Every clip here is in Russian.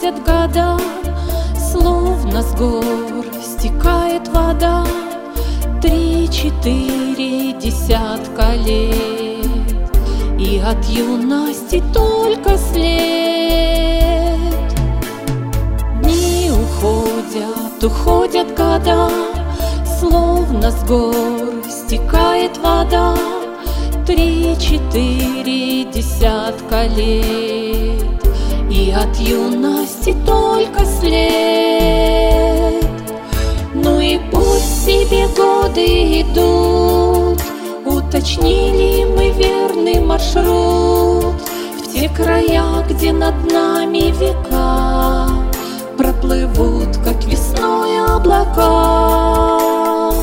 уходят года, словно с гор стекает вода. 3-4 десятка лет, и от юности только след. Дни уходят года, словно с гор стекает вода. 3-4 десятка лет, и от юности только след. Ну и пусть себе годы идут, уточнили мы верный маршрут в те края, где над нами века проплывут, как весной, облака.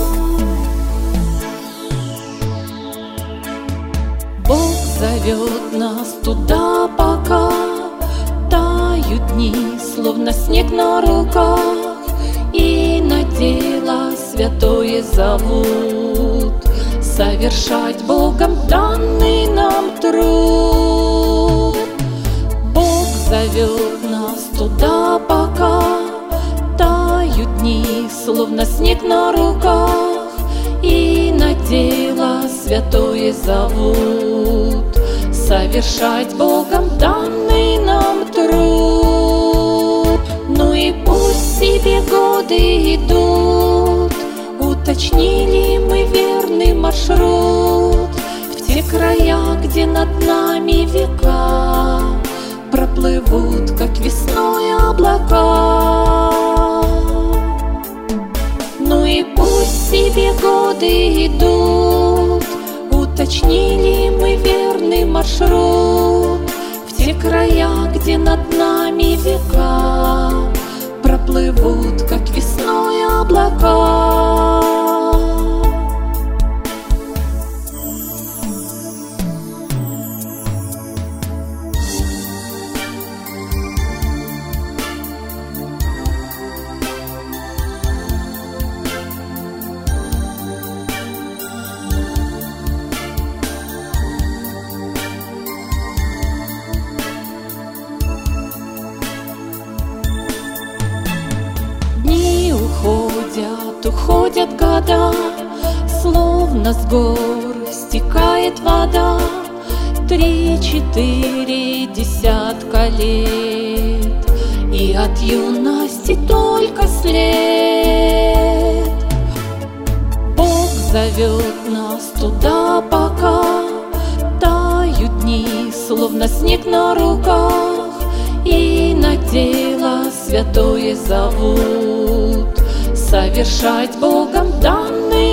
Бог зовет нас туда, пока тают дни, словно снег на руках, и на дело святое зовут совершать Богом данный нам труд. Бог зовет нас туда, пока тают дни, словно снег на руках, и на дело святое зовут совершать Богом данный нам труд. Ну и пусть себе годы идут, уточнили мы верный маршрут в те края, где над нами века проплывут, как весной, облака. Ну и пусть себе годы идут, уточнили мы верный маршрут в те края, где над нами века проплывут, как весной, облака. Уходят года, словно с гор стекает вода. 3-4 десятка лет, и от юности только след. Бог зовет нас туда, пока тают дни, словно снег на руках, и на дело святое зовут совершать Богом данный